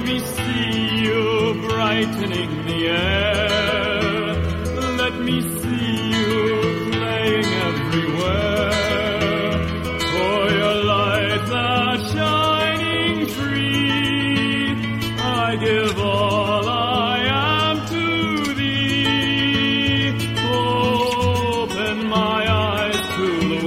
me see you brightening the air. Let me see you playing everywhere. For your light that's shining free, I give all I am to thee. Open my eyes to the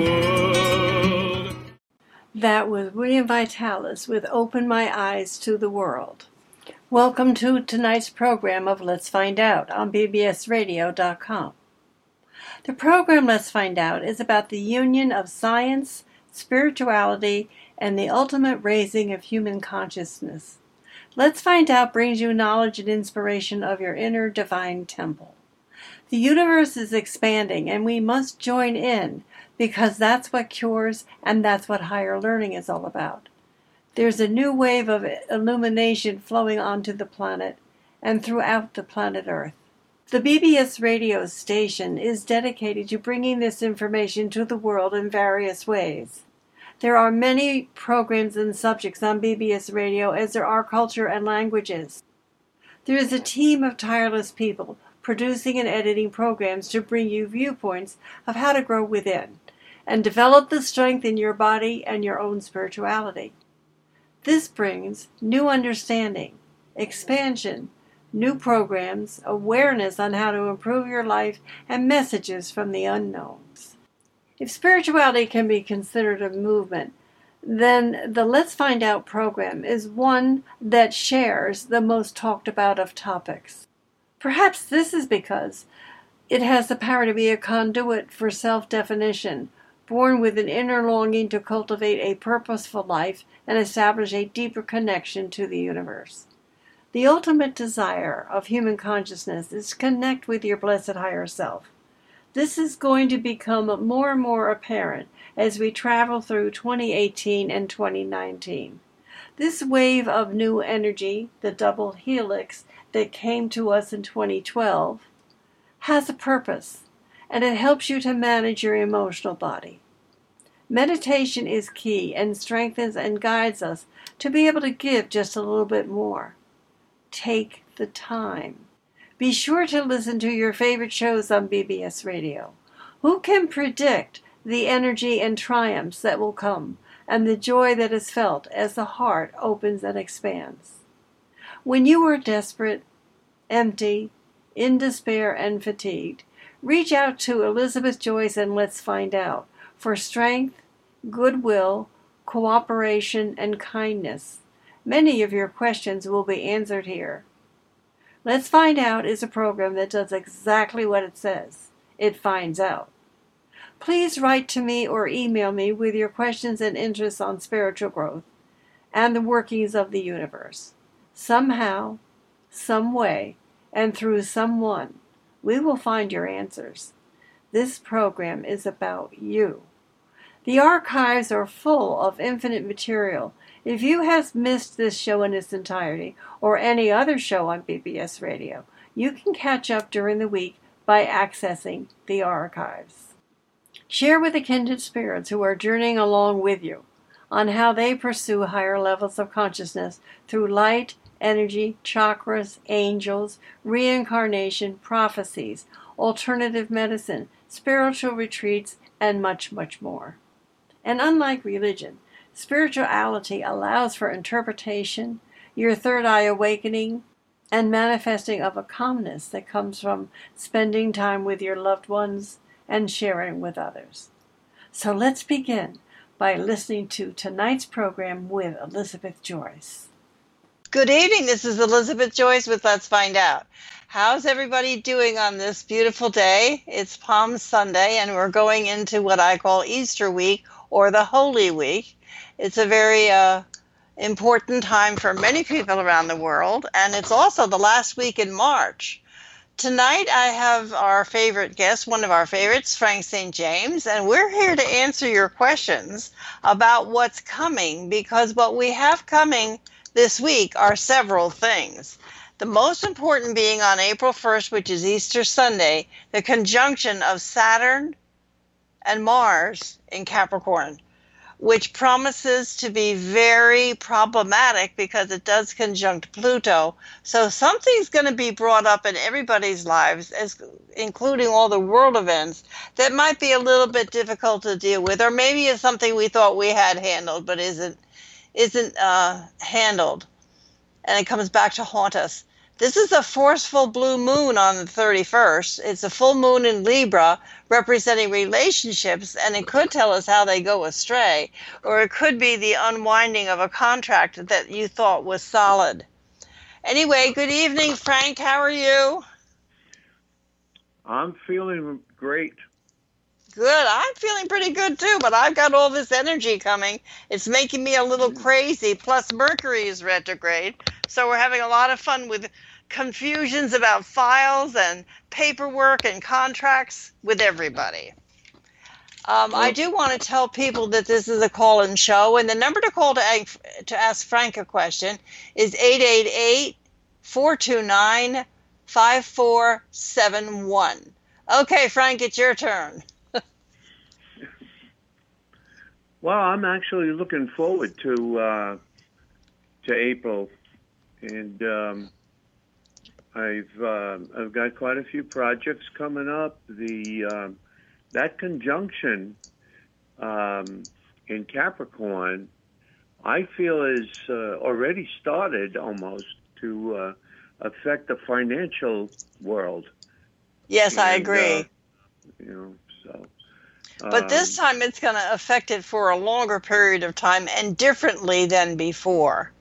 world. That was William Vitalis with Open My Eyes to the World. Welcome to tonight's program of Let's Find Out on bbsradio.com. The program Let's Find Out is about the union of science, spirituality, and the ultimate raising of human consciousness. Let's Find Out brings you knowledge and inspiration of your inner divine temple. The universe is expanding and we must join in because that's what cures and that's what higher learning is all about. There's a new wave of illumination flowing onto the planet and throughout the planet Earth. The BBS radio station is dedicated to bringing this information to the world in various ways. There are many programs and subjects on BBS radio as there are culture and languages. There is a team of tireless people producing and editing programs to bring you viewpoints of how to grow within and develop the strength in your body and your own spirituality. This brings new understanding, expansion, new programs, awareness on how to improve your life, and messages from the unknowns. If spirituality can be considered a movement, then the Let's Find Out program is one that shares the most talked about of topics. Perhaps this is because it has the power to be a conduit for self-definition, born with an inner longing to cultivate a purposeful life and establish a deeper connection to the universe. The ultimate desire of human consciousness is to connect with your blessed higher self. This is going to become more and more apparent as we travel through 2018 and 2019. This wave of new energy, the double helix that came to us in 2012, has a purpose, and it helps you to manage your emotional body. Meditation is key and strengthens and guides us to be able to give just a little bit more. Take the time. Be sure to listen to your favorite shows on BBS Radio. Who can predict the energy and triumphs that will come and the joy that is felt as the heart opens and expands? When you are desperate, empty, in despair, and fatigued, reach out to Elizabeth Joyce and Let's Find Out for strength, goodwill, cooperation, and kindness. Many of your questions will be answered here. Let's Find Out is a program that does exactly what it says. It finds out. Please write to me or email me with your questions and interests on spiritual growth and the workings of the universe. Somehow, some way, and through someone, we will find your answers. This program is about you. The archives are full of infinite material. If you have missed this show in its entirety or any other show on BBS Radio, you can catch up during the week by accessing the archives. Share with the kindred spirits who are journeying along with you on how they pursue higher levels of consciousness through light, energy, chakras, angels, reincarnation, prophecies, alternative medicine, spiritual retreats, and much, much more. And unlike religion, spirituality allows for interpretation, your third eye awakening, and manifesting of a calmness that comes from spending time with your loved ones and sharing with others. So let's begin by listening to tonight's program with Elizabeth Joyce. Good evening. This is Elizabeth Joyce with Let's Find Out. How's everybody doing on this beautiful day? It's Palm Sunday, and we're going into what I call Easter week or the Holy Week. It's a very important time for many people around the world, and it's also the last week in March. Tonight I have our favorite guest, one of our favorites, Frank St. James, and we're here to answer your questions about what's coming, because what we have coming this week are several things. The most important being on April 1st, which is Easter Sunday, the conjunction of Saturn and Mars in Capricorn, which promises to be very problematic because it does conjunct Pluto. So something's going to be brought up in everybody's lives, including all the world events, that might be a little bit difficult to deal with, or maybe it's something we thought we had handled but isn't handled, and it comes back to haunt us. This is a forceful blue moon on the 31st. It's a full moon in Libra, representing relationships, and it could tell us how they go astray, or it could be the unwinding of a contract that you thought was solid. Anyway, good evening, Frank. How are you? I'm feeling great. Good. I'm feeling pretty good too, but I've got all this energy coming. It's making me a little crazy. Plus, Mercury is retrograde. So we're having a lot of fun with confusions about files and paperwork and contracts with everybody. I do want to tell people that this is a call-in show, and the number to call to ask Frank a question is 888-429-5471. Okay, Frank, it's your turn. Well, I'm actually looking forward to April, and I've got quite a few projects coming up. That conjunction in Capricorn, I feel is already started almost to affect the financial world. Yes, I agree. So. But this time it's going to affect it for a longer period of time and differently than before.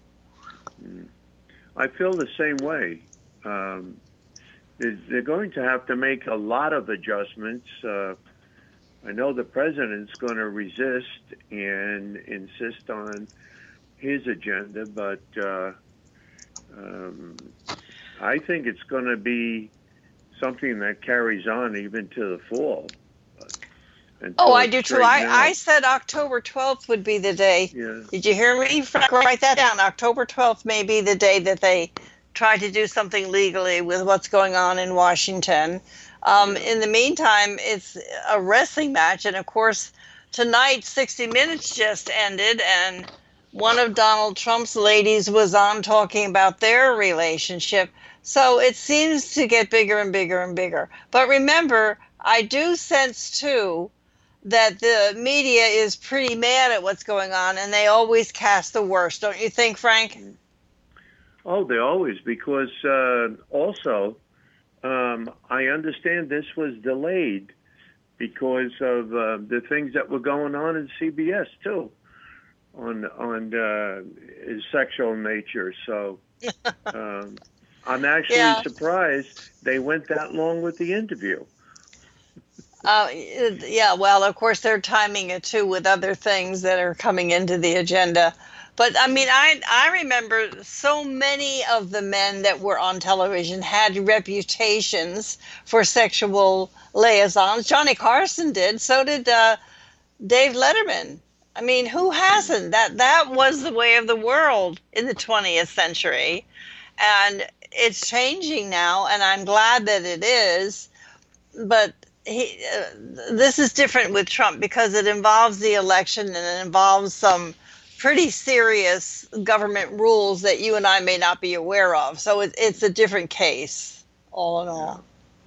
I feel the same way. They're going to have to make a lot of adjustments. I know the president's going to resist and insist on his agenda, but I think it's going to be something that carries on even to the fall. Oh, I do too. I said October 12th would be the day. Yeah. Did you hear me, Frank? Write that down. October 12th may be the day that they try to do something legally with what's going on in Washington. In the meantime, it's a wrestling match. And, of course, tonight 60 Minutes just ended, and one of Donald Trump's ladies was on talking about their relationship. So it seems to get bigger and bigger and bigger. But remember, I do sense, too, that the media is pretty mad at what's going on, and they always cast the worst. Don't you think, Frank? Oh, they always, because also I understand this was delayed because of the things that were going on in CBS too, on sexual nature. So I'm actually surprised they went that long with the interview. Yeah, well, of course, they're timing it, too, with other things that are coming into the agenda. But, I mean, I remember so many of the men that were on television had reputations for sexual liaisons. Johnny Carson did. So did Dave Letterman. I mean, who hasn't? That was the way of the world in the 20th century. And it's changing now, and I'm glad that it is. But this is different with Trump because it involves the election and it involves some pretty serious government rules that you and I may not be aware of. So it's a different case, all in all.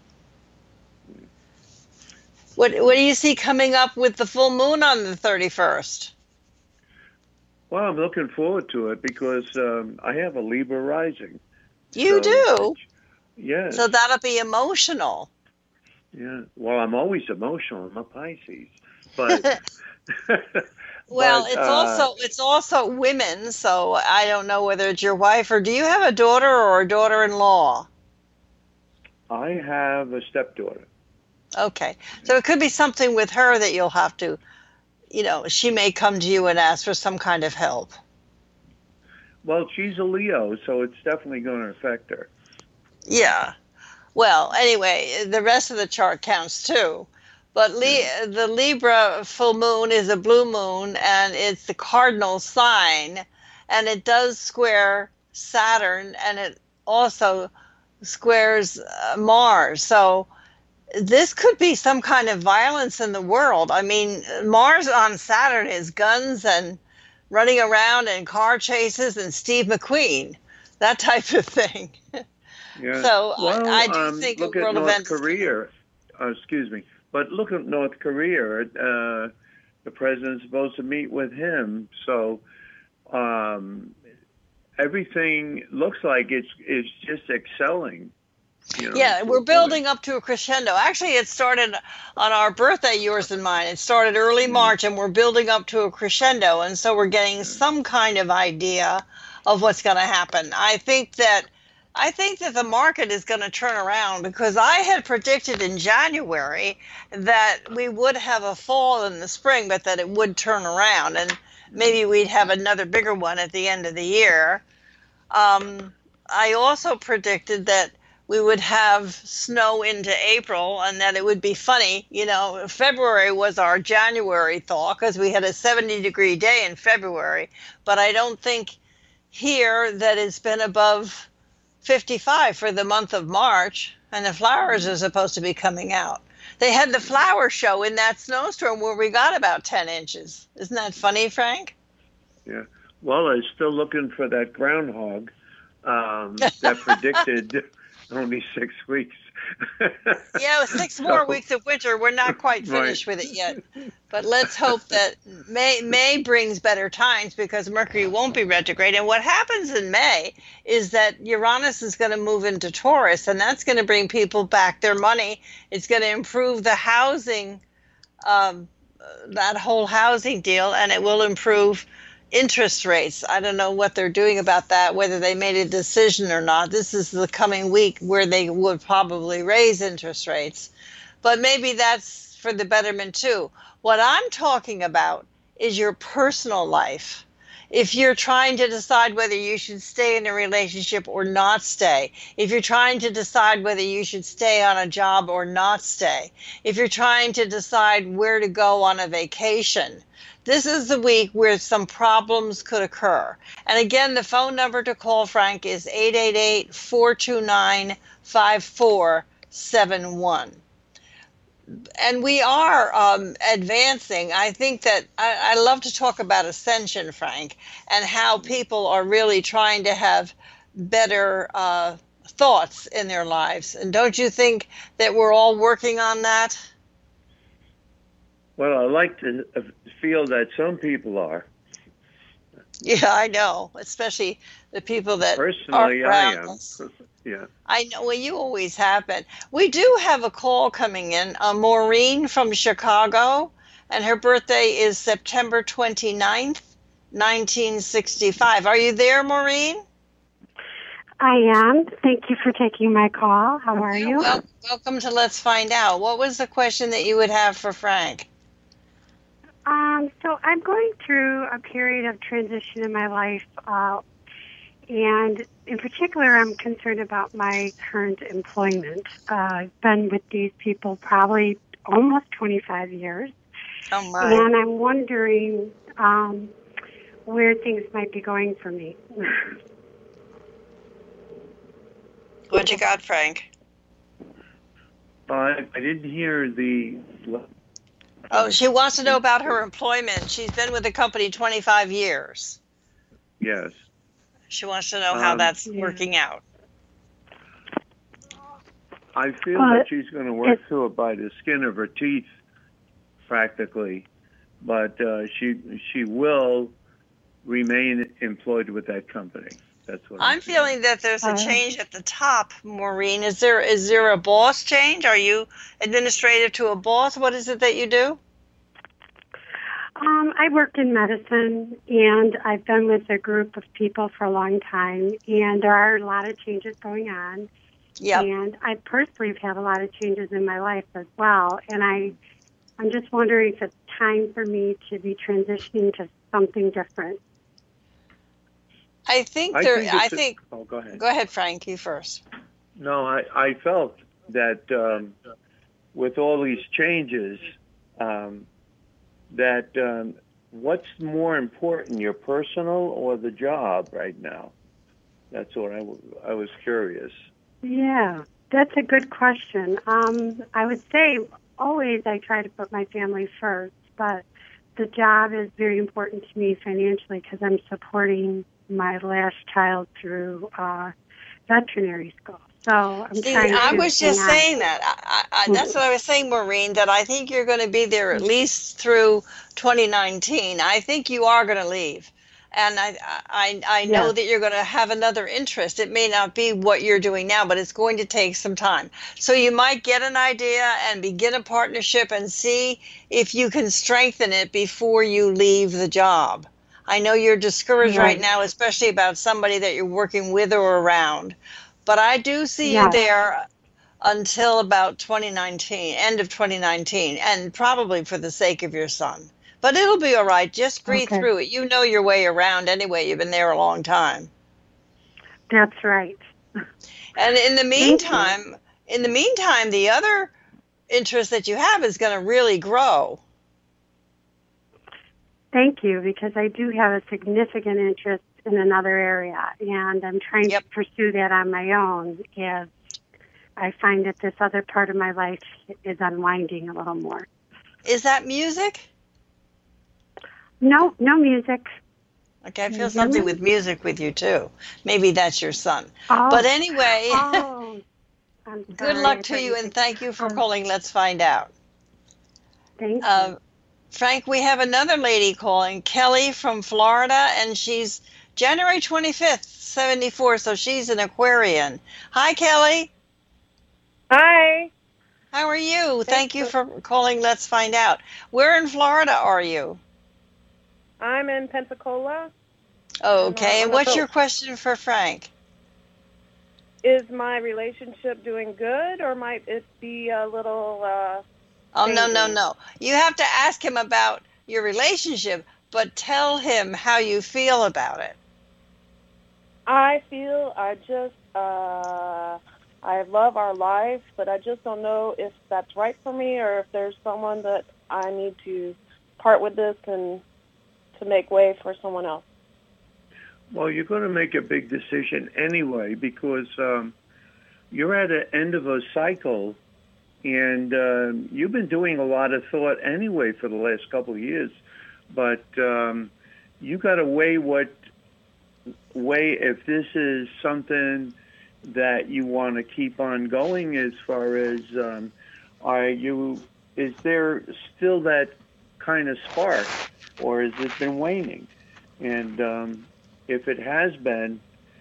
What do you see coming up with the full moon on the 31st? Well, I'm looking forward to it because I have a Libra rising. You do? Yeah. So that'll be emotional. Yeah. Well, I'm always emotional. I'm a Pisces, but well, but, it's also women. So I don't know whether it's your wife or do you have a daughter or a daughter-in-law? I have a stepdaughter. Okay, so it could be something with her that you'll have to, she may come to you and ask for some kind of help. Well, she's a Leo, so it's definitely going to affect her. Yeah. Well, anyway, the rest of the chart counts too. But the Libra full moon is a blue moon, and it's the cardinal sign, and it does square Saturn, and it also squares Mars. So this could be some kind of violence in the world. I mean, Mars on Saturn is guns and running around and car chases and Steve McQueen, that type of thing. Yeah. So Well, I do think look a at world North event. Korea. Excuse me. But look at North Korea. The president's supposed to meet with him. So everything looks like it's just excelling. You know, Yeah, to we're a point. building up to a crescendo. Actually, it started on our birthday, yours and mine. It started early March, and we're building up to a crescendo. And so we're getting some kind of idea of what's going to happen. I think that the market is going to turn around, because I had predicted in January that we would have a fall in the spring, but that it would turn around, and maybe we'd have another bigger one at the end of the year. I also predicted that we would have snow into April, and that it would be funny. You know, February was our January thaw because we had a 70-degree day in February, but I don't think here that it's been above 55 for the month of March, and the flowers are supposed to be coming out. They had the flower show in that snowstorm where we got about 10 inches. Isn't that funny, Frank? Yeah. Well, I'm still looking for that groundhog that predicted only 6 weeks. Yeah, 6 more weeks of winter. We're not quite finished with it yet. But let's hope that May brings better times, because Mercury won't be retrograde. And what happens in May is that Uranus is going to move into Taurus, and that's going to bring people back their money. It's going to improve the housing, that whole housing deal, and it will improve interest rates. I don't know what they're doing about that, whether they made a decision or not. This is the coming week where they would probably raise interest rates. But maybe that's for the betterment too. What I'm talking about is your personal life. If you're trying to decide whether you should stay in a relationship or not stay, if you're trying to decide whether you should stay on a job or not stay, if you're trying to decide where to go on a vacation, this is the week where some problems could occur. And again, the phone number to call Frank is 888-429-5471. And we are advancing. I think that I love to talk about ascension, Frank, and how people are really trying to have better thoughts in their lives. And don't you think that we're all working on that? Well, I like to feel that some people are. Yeah, I know, especially the people that Personally, are I around am. us. Yeah. I know. Well, you always have been. We do have a call coming in. Maureen from Chicago, and her birthday is September 29th, 1965. Are you there, Maureen? I am. Thank you for taking my call. How are you? Well, welcome to Let's Find Out. What was the question that you would have for Frank? So I'm going through a period of transition in my life, and in particular, I'm concerned about my current employment. I've been with these people probably almost 25 years, Oh, my. and I'm wondering where things might be going for me. What you got, Frank? I didn't hear the. Oh, she wants to know about her employment. She's been with the company 25 years. Yes. She wants to know how that's working out. I feel that she's going to work through it by the skin of her teeth, practically, but she will remain employed with that company. That's what I'm feeling that there's a change at the top, Maureen. Is there a boss change? Are you administrative to a boss? What is it that you do? I work in medicine, and I've been with a group of people for a long time, and there are a lot of changes going on. Yep. And I personally have had a lot of changes in my life as well, and I'm just wondering if it's time for me to be transitioning to something different. I think. Oh, go ahead. Go ahead, Frank. You first. No, I felt that with all these changes, that what's more important, your personal or the job right now? That's what I was curious. Yeah, That's a good question. I would say always I try to put my family first, but the job is very important to me financially because I'm supporting my last child through veterinary school. So I'm trying to. I was just hang on. saying that. That's what I was saying, Maureen, that I think you're going to be there at least through 2019. I think you are going to leave. And I know that you're going to have another interest. It may not be what you're doing now, but it's going to take some time. So you might get an idea and begin a partnership and see if you can strengthen it before you leave the job. I know you're discouraged right now, especially about somebody that you're working with or around. But I do see you there until about 2019, end of 2019, and probably for the sake of your son. But it'll be all right. Just breathe through it. You know your way around anyway. You've been there a long time. That's right. And in the meantime, the other interest that you have is going to really grow. Thank you, because I do have a significant interest in another area, and I'm trying to pursue that on my own as I find that this other part of my life is unwinding a little more. Is that music? No music. Okay, I feel something with music with you, too. Maybe that's your son. Oh. But anyway, I'm sorry, good luck to you, and thank you for calling Let's Find Out. Thank you. Frank, we have another lady calling, Kelly from Florida, and she's January 25th, 74, so she's an Aquarian. Hi, Kelly. Hi. How are you? Thank you for calling Let's Find Out. Where in Florida are you? I'm in Pensacola. Okay, and what's your question for Frank? Is my relationship doing good, or might it be a little... No. You have to ask him about your relationship, but tell him how you feel about it. I love our life, but I just don't know if that's right for me or if there's someone that I need to part with this and to make way for someone else. Well, you're going to make a big decision anyway because you're at the end of a cycle, and you've been doing a lot of thought anyway for the last couple of years. But you got to weigh if this is something that you want to keep on going as far as is there still that kind of spark, or has it been waning? And if it has been,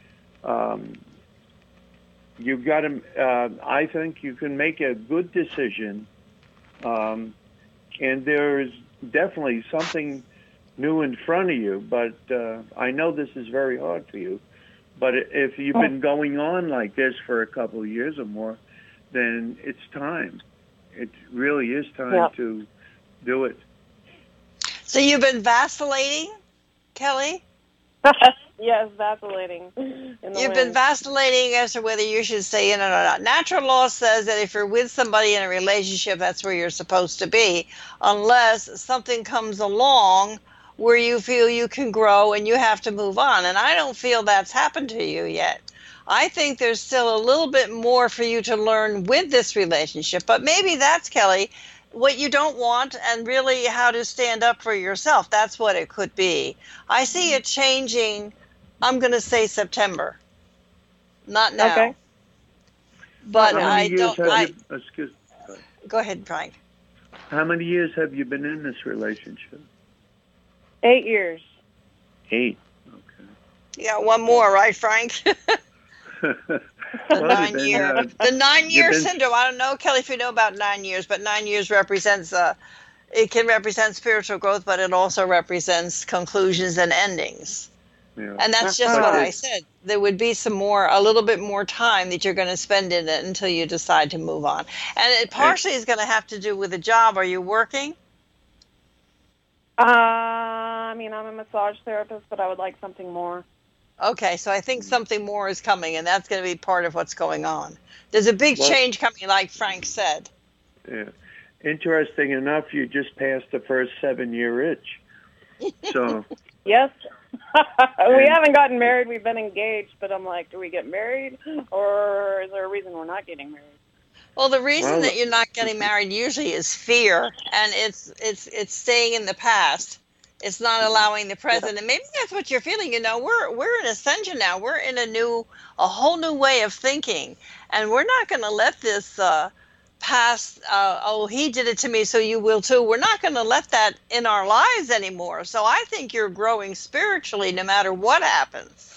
you've got to, I think you can make a good decision. And there's definitely something new in front of you, but I know this is very hard for you. But if you've been going on like this for a couple of years or more, then it's time. It really is time to do it. So you've been vacillating, Kelly? Yes, vacillating. You've been vacillating as to whether you should stay in it or not. Natural law says that if you're with somebody in a relationship, that's where you're supposed to be, unless something comes along where you feel you can grow and you have to move on. And I don't feel that's happened to you yet. I think there's still a little bit more for you to learn with this relationship, but maybe that's, Kelly, what you don't want and really how to stand up for yourself. That's what it could be. I see it changing, I'm going to say September. Not now. Okay. But go ahead, Frank. How many years have you been in this relationship? 8 years. 8. Okay. Yeah, one more, right, Frank? The 9 year syndrome. I don't know, Kelly, if you know about 9 years, but 9 years represents it can represent spiritual growth, but it also represents conclusions and endings. Yeah. And that's just what I said. There would be a little bit more time that you're going to spend in it until you decide to move on. And it partially is going to have to do with a job. Are you working? I mean, I'm a massage therapist, but I would like something more. Okay, so I think something more is coming, and that's going to be part of what's going on. There's a big change coming, like Frank said. Yeah. Interesting enough, you just passed the first 7-year itch. So Yes. We haven't gotten married. We've been engaged, but I'm like, do we get married, or is there a reason we're not getting married? Well, the reason well, that you're not getting married usually is fear, and it's staying in the past. It's not allowing the present, and maybe that's what you're feeling. We're in ascension now. We're in a whole new way of thinking, and we're not going to let this past. Oh, he did it to me, so you will too. We're not going to let that in our lives anymore. So I think you're growing spiritually, no matter what happens.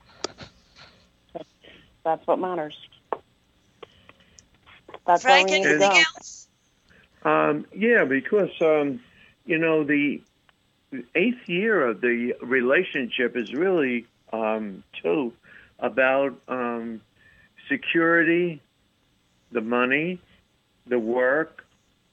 That's what matters. That's Frank, where we need to anything go. else? yeah, because the 8th year of the relationship is really too about security, the money, the work,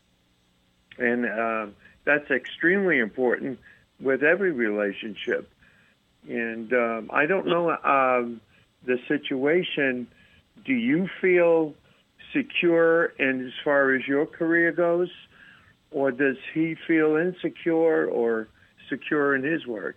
and that's extremely important with every relationship. And I don't know the situation. Do you feel secure in as far as your career goes, or does he feel insecure or secure in his work?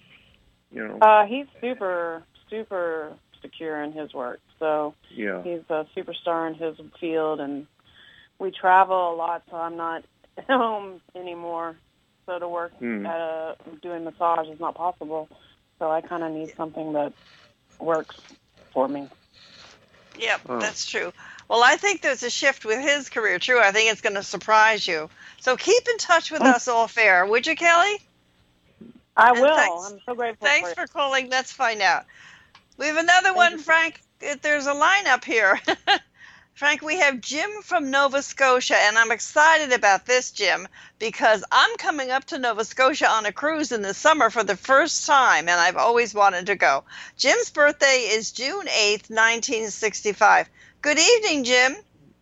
He's super, super secure in his work. So Yeah. he's a superstar in his field, and we travel a lot, so I'm not home anymore. So to work doing massage is not possible. So I kind of need something that works for me. Yep, that's true. Well, I think there's a shift with his career, too. I think it's going to surprise you. So keep in touch with us off air, would you, Kelly? I And will. thanks- I'm so grateful Thanks for for calling. Let's find out. We have another one, Frank. There's a lineup here. Frank, we have Jim from Nova Scotia, and I'm excited about this, Jim, because I'm coming up to Nova Scotia on a cruise in the summer for the first time, and I've always wanted to go. Jim's birthday is June 8th, 1965. Good evening, Jim.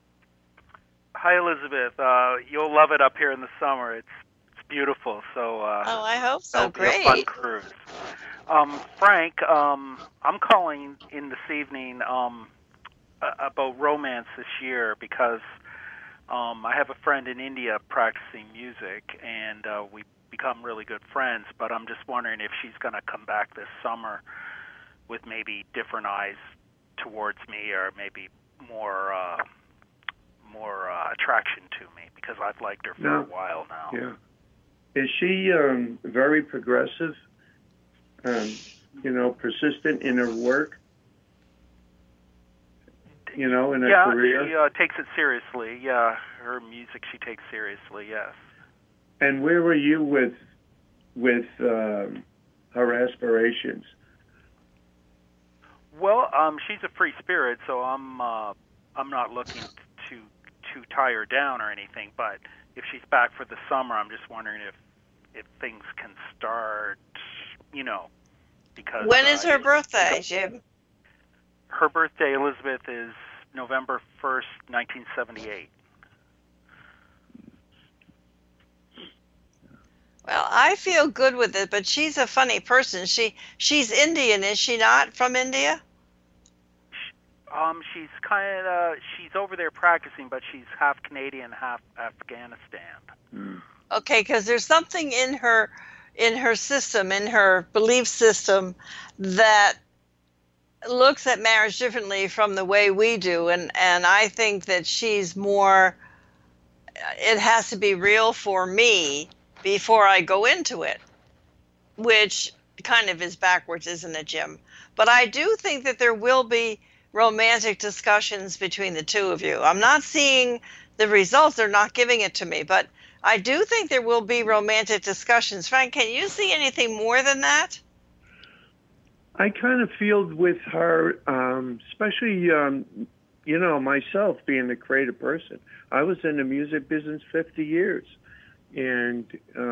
Hi, Elizabeth. You'll love it up here in the summer. It's beautiful. So I hope so. It'll Great. be a fun cruise. Frank, I'm calling in this evening about romance this year because I have a friend in India practicing music, and we become really good friends. But I'm just wondering if she's going to come back this summer with maybe different eyes towards me, or maybe more attraction to me, because I've liked her for a while now. Yeah. Is she very progressive? Persistent in her work? In her career? Yeah, she takes it seriously. Yeah, her music she takes seriously. Yes. And where were you with her aspirations? Well, she's a free spirit, so I'm not looking to tie her down or anything. But if she's back for the summer, I'm just wondering if things can start. Because when is her birthday, Jim? Her birthday, Elizabeth, is November 1st, 1978. Well, I feel good with it, but she's a funny person. She's Indian, is she not? From India? She's over there practicing, but she's half Canadian, half Afghanistan. Okay, because there's something in her system, in her belief system, that looks at marriage differently from the way we do, and I think that she's more, it has to be real for me before I go into it, which kind of is backwards, isn't it, Jim? But I do think that there will be romantic discussions between the two of you. I'm not seeing the results, they're not giving it to me, but I do think there will be romantic discussions. Frank, can you see anything more than that? I kind of feel with her, especially, myself being a creative person. I was in the music business 50 years, and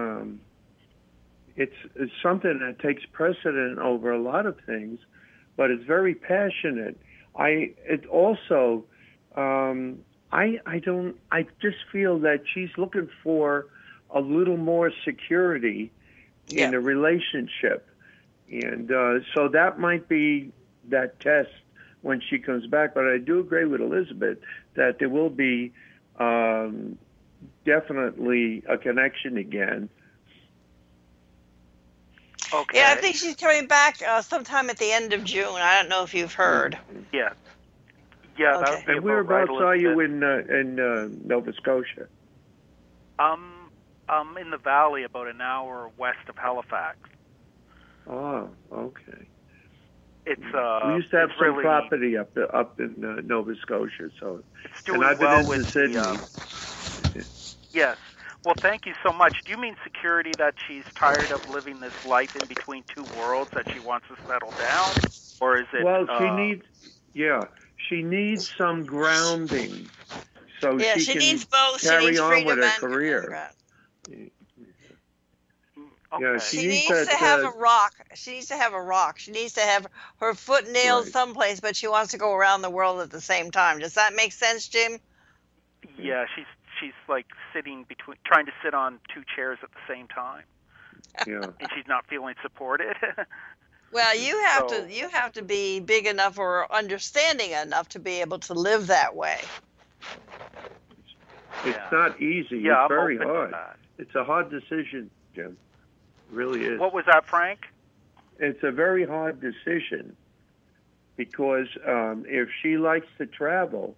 it's something that takes precedent over a lot of things, but it's very passionate. I just feel that she's looking for a little more security in a relationship. And so that might be that test when she comes back. But I do agree with Elizabeth that there will be definitely a connection again. Okay. Yeah, I think she's coming back sometime at the end of June. I don't know if you've heard. Yeah. Yeah, that Okay. would be And about whereabouts right, are you Elizabeth. in Nova Scotia? I'm in the valley, about an hour west of Halifax. Oh, okay. It's We used to have it's some really, property up in Nova Scotia, so. It's doing And I've been well into with Sydney. Yes. Well, thank you so much. Do you mean security, that she's tired of living this life in between two worlds, that she wants to settle down, or is it? Well, she needs some grounding, so Yeah, she she can needs both. She carry needs on freedom with her and career. ground. Okay. Yeah, She needs to have a rock. She needs to have a rock. She needs to have her foot nailed Right. someplace, but she wants to go around the world at the same time. Does that make sense, Jim? Yeah, she's like trying to sit on two chairs at the same time, Yeah. and she's not feeling supported. Well, you have to be big enough or understanding enough to be able to live that way. It's Yeah. not easy. Yeah, It's I'm very open to hard. that. It's a hard decision, Jim. It really is. What was that, Frank? It's a very hard decision because if she likes to travel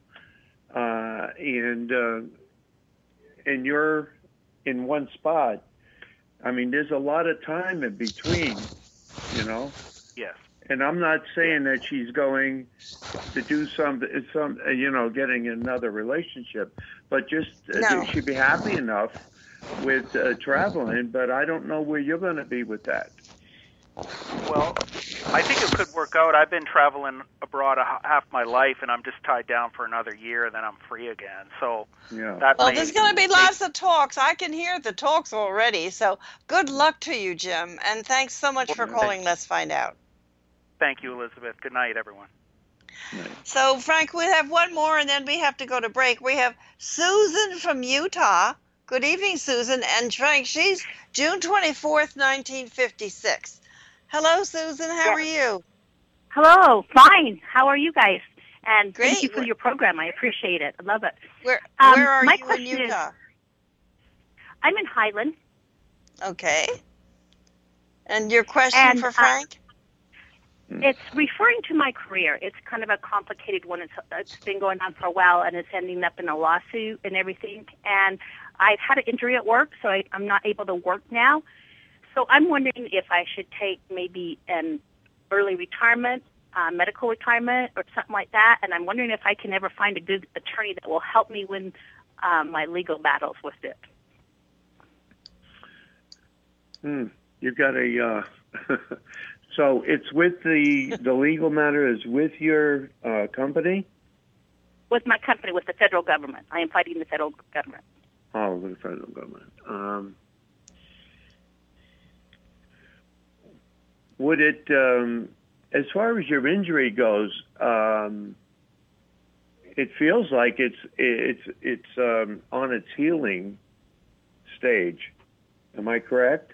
and you're in one spot, I mean, there's a lot of time in between, you know. Yes. And I'm not saying that she's going to do some getting another relationship, but just No. she'd be happy enough with traveling. But I don't know where you're going to be with that. Well, I think it could work out. I've been traveling abroad half my life, and I'm just tied down for another year, and then I'm free again. So Yeah. that Well, may, there's going to be lots of talks. I can hear the talks already. So good luck to you, Jim. And thanks so much for calling. Let's find out. Thank you, Elizabeth. Good night, everyone. So, Frank, we have one more, and then we have to go to break. We have Susan from Utah. Good evening, Susan. And Frank, she's June 24th, 1956. Hello, Susan. How are you? Hello. Fine. How are you guys? And Great. thank you for your program. I appreciate it. I love it. Where are my you in question is- Utah? I'm in Highland. Okay. And your question And, for Frank? It's referring to my career. It's kind of a complicated one. It's been going on for a while, and it's ending up in a lawsuit and everything. And I've had an injury at work, so I'm not able to work now. So I'm wondering if I should take maybe an early retirement, medical retirement, or something like that. And I'm wondering if I can ever find a good attorney that will help me win my legal battles with it. You've got a. So it's with the legal matter is with your company? With my company, with the federal government. I am fighting the federal government. Oh, with the federal government. Would it, as far as your injury goes, it feels like it's on its healing stage. Am I correct?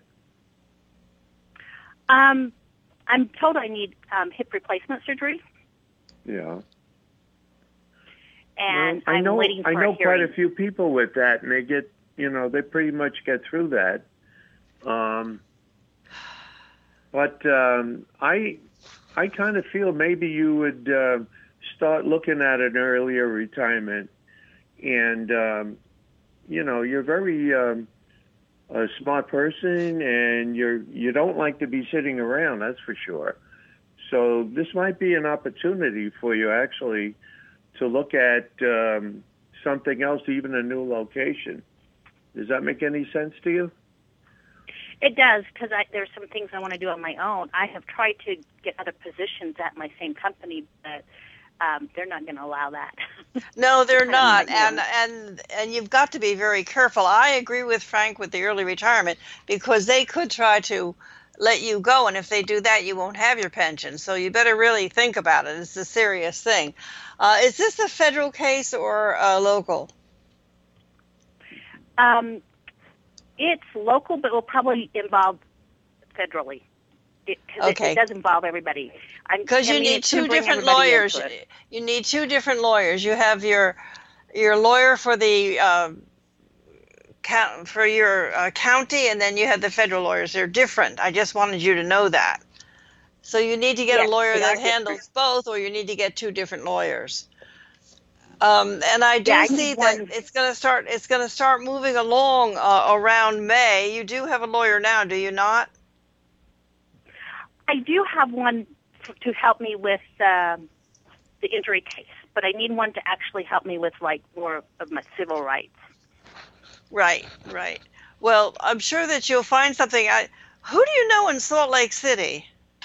I'm told I need hip replacement surgery. Yeah. And well, I'm waiting for I know a hearing. quite a few people with that, and they get, they pretty much get through that. But I kind of feel maybe you would start looking at an earlier retirement, and you're very a smart person, and you don't like to be sitting around. That's for sure. So this might be an opportunity for you actually to look at something else, even a new location. Does that make any sense to you? It does, because there's some things I want to do on my own. I have tried to get other positions at my same company, but they're not going to allow that. No, they're not, and you've got to be very careful. I agree with Frank with the early retirement, because they could try to let you go, and if they do that, you won't have your pension. So you better really think about it. It's a serious thing. Is this a federal case or a local? It's local, but will probably involve federally. Okay. It does involve everybody. Because you need two different lawyers. You need two different lawyers. You have your lawyer for the county, and then you have the federal lawyers. They're different. I just wanted you to know that. So you need to get a lawyer that handles both, or you need to get two different lawyers. And I do see that it's going to start moving along around May. You do have a lawyer now, do you not? I do have one to help me with the injury case, but I need one to actually help me with like more of my civil rights. Right. Well, I'm sure that you'll find something. Who do you know in Salt Lake City?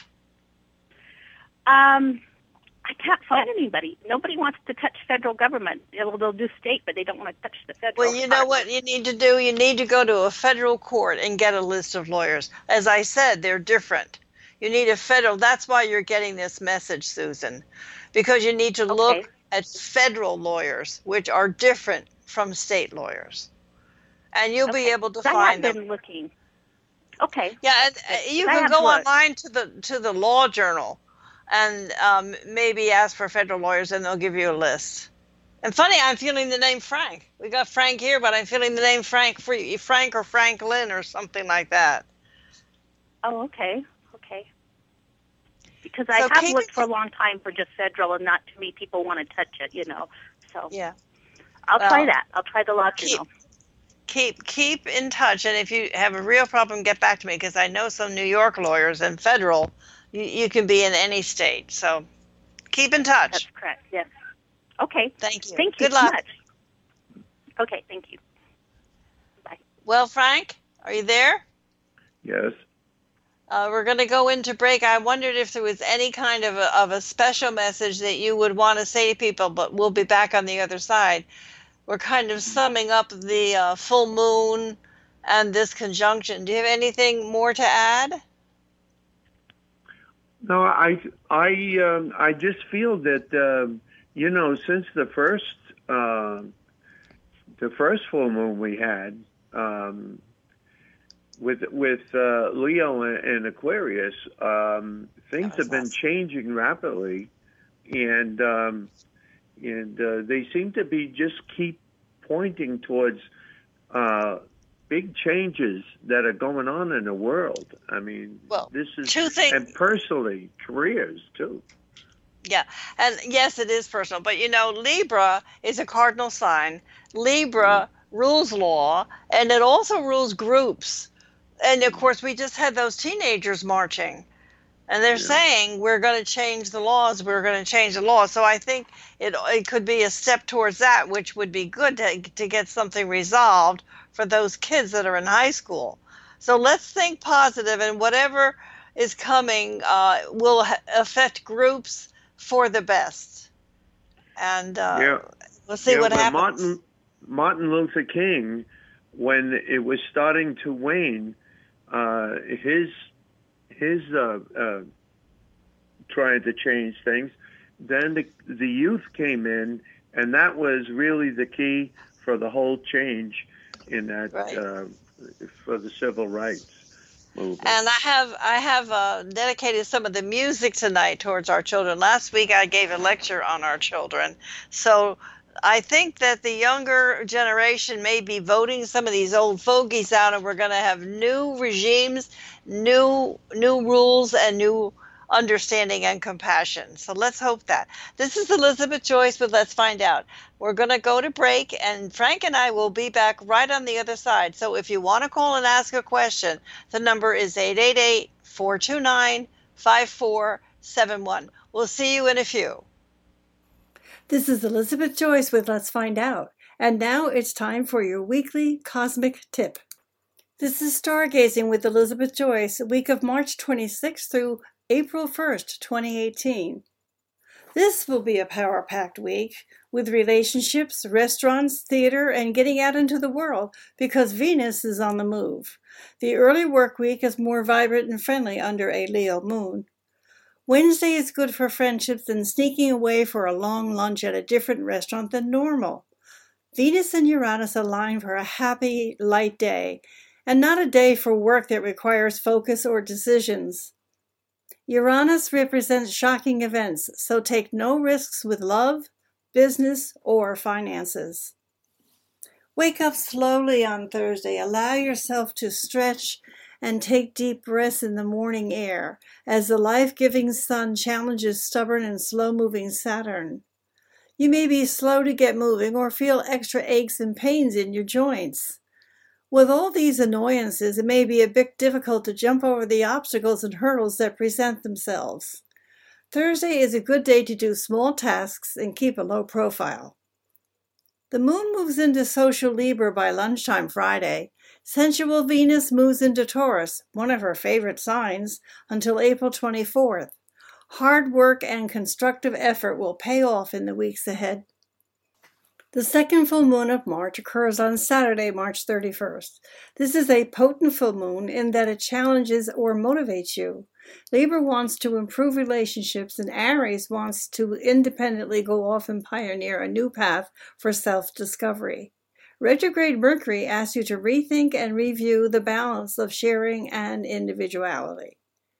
I can't find anybody. Nobody wants to touch federal government. They'll do state, but they don't want to touch the federal. Well, you know what you need to do? You need to go to a federal court and get a list of lawyers. As I said, they're different. You need a federal. That's why you're getting this message, Susan, because you need to look at federal lawyers, which are different from state lawyers, and you'll be able to find them. I've been looking. Okay. Yeah, and you can go online to the Law Journal and maybe ask for federal lawyers, and they'll give you a list. And funny, I'm feeling the name Frank. We got Frank here, but I'm feeling the name Frank or Franklin or something like that. Oh, okay. Because I have looked for a long time for just federal, and not too many people want to touch it, So yeah, I'll try that. I'll try the Law Journal. Keep in touch, and if you have a real problem, get back to me, because I know some New York lawyers and federal. You can be in any state, so keep in touch. That's correct. Yes. Okay. Thank you. Thank you so much. Okay. Thank you. Bye. Well, Frank, are you there? Yes. We're going to go into break. I wondered if there was any kind of a special message that you would want to say to people, but we'll be back on the other side. We're kind of summing up the full moon and this conjunction. Do you have anything more to add? No, I just feel that since the first full moon we had with Leo and Aquarius, things have been changing rapidly, and they seem to be just keep pointing towards big changes that are going on in the world. I mean, this is two things, and personally, careers too. Yeah, and yes, it is personal, but Libra is a cardinal sign. Libra rules law, and it also rules groups. And of course, we just had those teenagers marching, and they're saying we're going to change the laws. We're going to change the law. So I think it could be a step towards that, which would be good to get something resolved for those kids that are in high school. So let's think positive, and whatever is coming will affect groups for the best. And we'll see what happens. Martin Luther King, when it was starting to wane, his trying to change things, then the youth came in, and that was really the key for the whole change in that for the civil rights movement. And I have dedicated some of the music tonight towards our children. Last week I gave a lecture on our children, so I think that the younger generation may be voting some of these old fogies out, and we're going to have new regimes, new rules, and new understanding and compassion. So let's hope that. This is Elizabeth Joyce with Let's Find Out. We're going to go to break, and Frank and I will be back right on the other side. So if you want to call and ask a question, the number is 888-429-5471. We'll see you in a few. This is Elizabeth Joyce with Let's Find Out. And now it's time for your weekly cosmic tip. This is Stargazing with Elizabeth Joyce, week of March 26th through April 1st, 2018. This will be a power-packed week with relationships, restaurants, theater, and getting out into the world because Venus is on the move. The early work week is more vibrant and friendly under a Leo moon. Wednesday is good for friendships and sneaking away for a long lunch at a different restaurant than normal. Venus and Uranus align for a happy, light day, and not a day for work that requires focus or decisions. Uranus represents shocking events, so take no risks with love, business, or finances. Wake up slowly on Thursday. Allow yourself to stretch and take deep breaths in the morning air as the life-giving sun challenges stubborn and slow-moving Saturn. You may be slow to get moving or feel extra aches and pains in your joints. With all these annoyances, it may be a bit difficult to jump over the obstacles and hurdles that present themselves. Thursday is a good day to do small tasks and keep a low profile. The moon moves into social Libra by lunchtime Friday. Sensual Venus moves into Taurus, one of her favorite signs, until April 24th. Hard work and constructive effort will pay off in the weeks ahead. The second full moon of March occurs on Saturday, March 31st. This is a potent full moon in that it challenges or motivates you. Libra wants to improve relationships, and Aries wants to independently go off and pioneer a new path for self-discovery. Retrograde Mercury asks you to rethink and review the balance of sharing and individuality.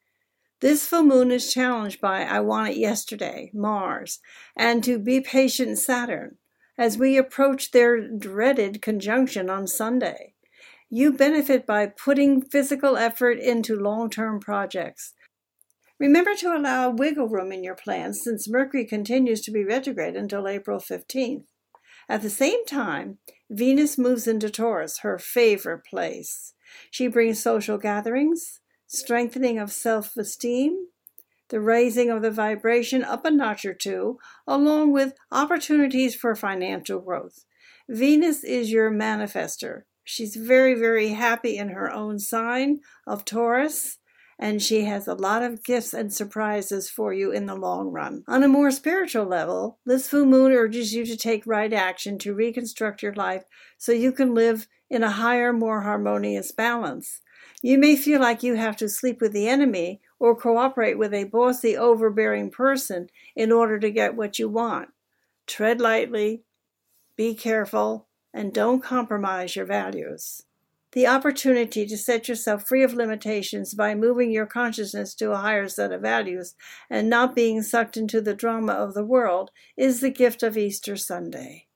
This full moon is challenged by I Want It Yesterday, Mars, and to be patient, Saturn, as we approach their dreaded conjunction on Sunday. You benefit by putting physical effort into long-term projects. Remember to allow wiggle room in your plans since Mercury continues to be retrograde until April 15th. At the same time, Venus moves into Taurus, her favorite place. She brings social gatherings, strengthening of self-esteem, the raising of the vibration up a notch or two, along with opportunities for financial growth. Venus is your manifester. She's very, very happy in her own sign of Taurus, and she has a lot of gifts and surprises for you in the long run. On a more spiritual level, this full moon urges you to take right action to reconstruct your life so you can live in a higher, more harmonious balance. You may feel like you have to sleep with the enemy or cooperate with a bossy, overbearing person in order to get what you want. Tread lightly, be careful, and don't compromise your values. The opportunity to set yourself free of limitations by moving your consciousness to a higher set of values and not being sucked into the drama of the world is the gift of Easter Sunday.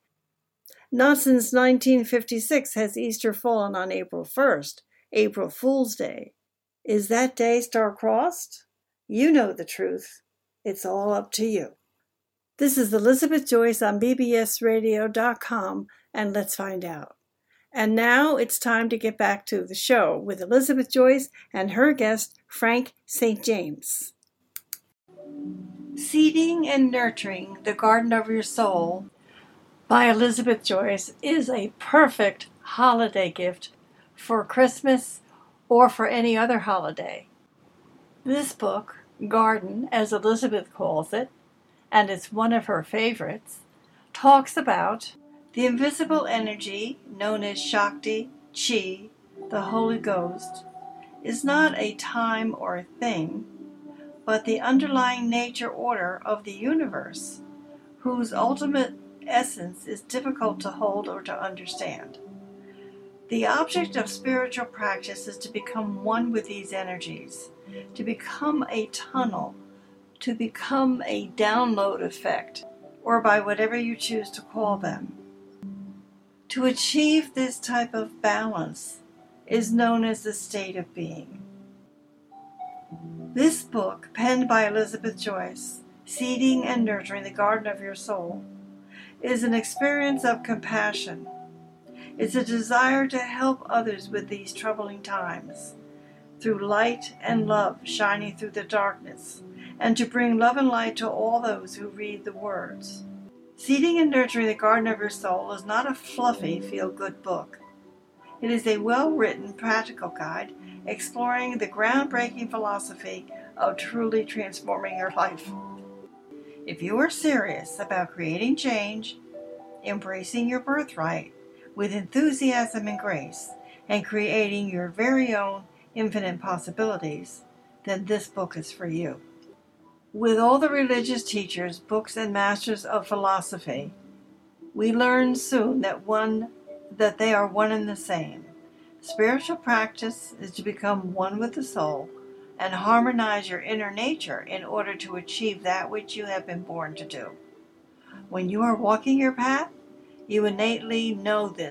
Not since 1956 has Easter fallen on April 1st, April Fool's Day. Is that day star-crossed? You know the truth. It's all up to you. This is Elizabeth Joyce on bbsradio.com, and let's find out. And now it's time to get back to the show with Elizabeth Joyce and her guest, Frank St. James. Seeding and Nurturing the Garden of Your Soul by Elizabeth Joyce is a perfect holiday gift for Christmas or for any other holiday. This book, Garden, as Elizabeth calls it, and it's one of her favorites, talks about the invisible energy known as Shakti, Chi, the Holy Ghost, is not a time or a thing, but the underlying nature order of the universe, whose ultimate essence is difficult to hold or to understand. The object of spiritual practice is to become one with these energies, to become a tunnel, to become a download effect, or by whatever you choose to call them. To achieve this type of balance is known as the state of being. This book, penned by Elizabeth Joyce, Seeding and Nurturing the Garden of Your Soul, is an experience of compassion. It's a desire to help others with these troubling times, through light and love shining through the darkness, and to bring love and light to all those who read the words. Seeding and Nurturing the Garden of Your Soul is not a fluffy, feel-good book. It is a well-written, practical guide exploring the groundbreaking philosophy of truly transforming your life. If you are serious about creating change, embracing your birthright with enthusiasm and grace, and creating your very own infinite possibilities, then this book is for you. With all the religious teachers, books, and masters of philosophy, we learn soon that they are one and the same. Spiritual practice is to become one with the soul and harmonize your inner nature in order to achieve that which you have been born to do. When you are walking your path, you innately know this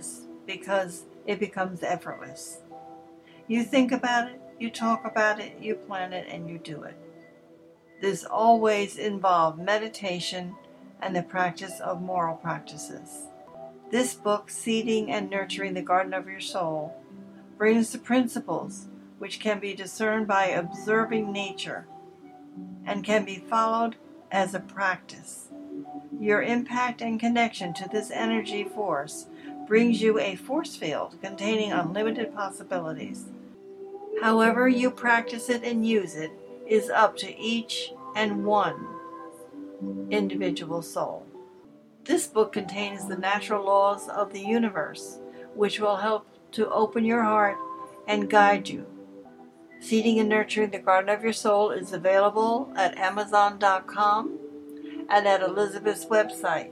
because it becomes effortless. You think about it, you talk about it, you plan it, and you do it. This always involves meditation and the practice of moral practices. This book, Seeding and Nurturing the Garden of Your Soul, brings the principles which can be discerned by observing nature and can be followed as a practice. Your impact and connection to this energy force brings you a force field containing unlimited possibilities. However you practice it and use it is up to each and one individual soul. This book contains the natural laws of the universe, which will help to open your heart and guide you. Seeding and Nurturing the Garden of Your Soul is available at Amazon.com and at Elizabeth's website,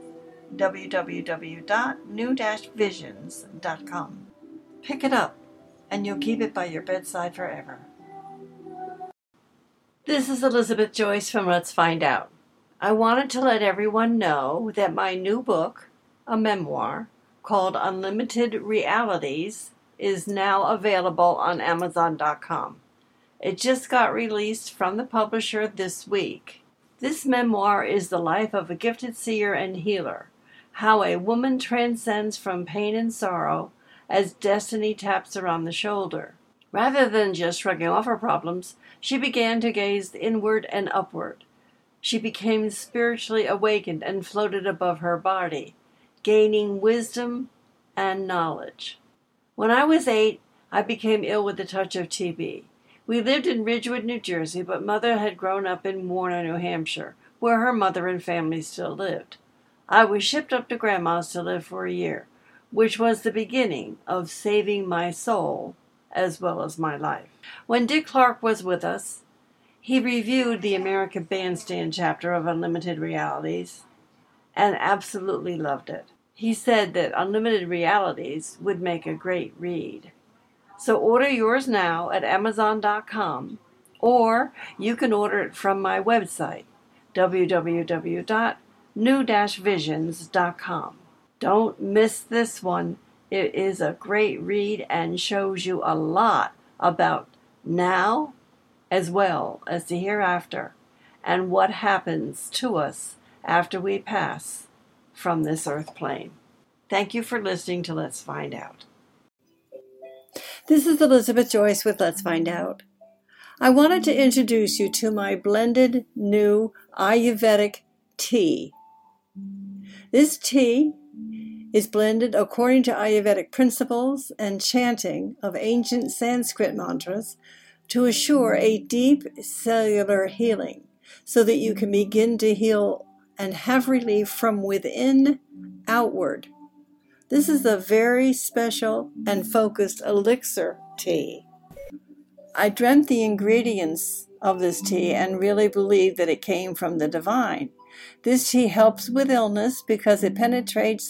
www.new-visions.com. Pick it up, and you'll keep it by your bedside forever. This is Elizabeth Joyce from Let's Find Out. I wanted to let everyone know that my new book, a memoir, called Unlimited Realities, is now available on Amazon.com. It just got released from the publisher this week. This memoir is the life of a gifted seer and healer, how a woman transcends from pain and sorrow as destiny taps her on the shoulder. Rather than just shrugging off her problems, she began to gaze inward and upward. She became spiritually awakened and floated above her body, gaining wisdom and knowledge. When I was 8, I became ill with the touch of TB. We lived in Ridgewood, New Jersey, but Mother had grown up in Warner, New Hampshire, where her mother and family still lived. I was shipped up to Grandma's to live for a year, which was the beginning of saving my soul as well as my life. When Dick Clark was with us, he reviewed the American Bandstand chapter of Unlimited Realities and absolutely loved it. He said that Unlimited Realities would make a great read. So order yours now at Amazon.com, or you can order it from my website, www.new-visions.com. Don't miss this one. It is a great read and shows you a lot about now as well as the hereafter and what happens to us after we pass from this earth plane. Thank you for listening to Let's Find Out. This is Elizabeth Joyce with Let's Find Out. I wanted to introduce you to my blended new Ayurvedic tea. This tea is blended according to Ayurvedic principles and chanting of ancient Sanskrit mantras to assure a deep cellular healing so that you can begin to heal and have relief from within outward. This is a very special and focused elixir tea. I dreamt the ingredients of this tea and really believed that it came from the divine. This tea helps with illness because it penetrates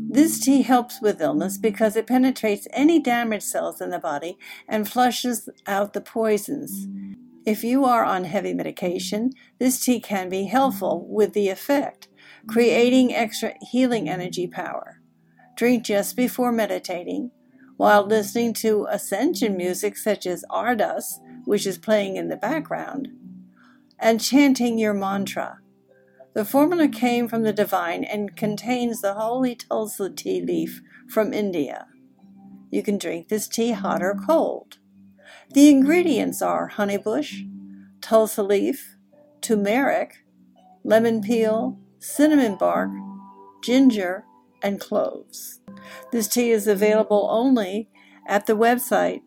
any damaged cells in the body and flushes out the poisons. If you are on heavy medication, this tea can be helpful with the effect, creating extra healing energy power. Drink just before meditating, while listening to ascension music such as Ardas, which is playing in the background, and chanting your mantra. The formula came from the divine and contains the holy Tulsi tea leaf from India. You can drink this tea hot or cold. The ingredients are honeybush, Tulsi leaf, turmeric, lemon peel, cinnamon bark, ginger, and cloves. This tea is available only at the website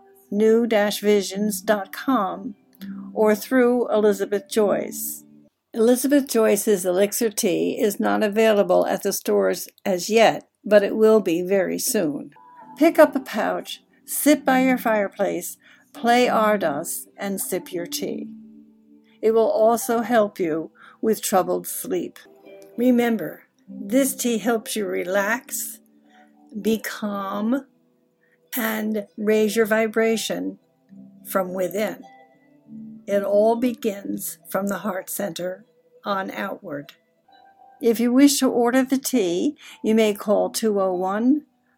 new-visions.com or through Elizabeth Joyce. Elizabeth Joyce's elixir tea is not available at the stores as yet, but it will be very soon. Pick up a pouch, sit by your fireplace, play Ardas, and sip your tea. It will also help you with troubled sleep. Remember, this tea helps you relax, be calm, and raise your vibration from within. It all begins from the heart center on outward. If you wish to order the tea, you may call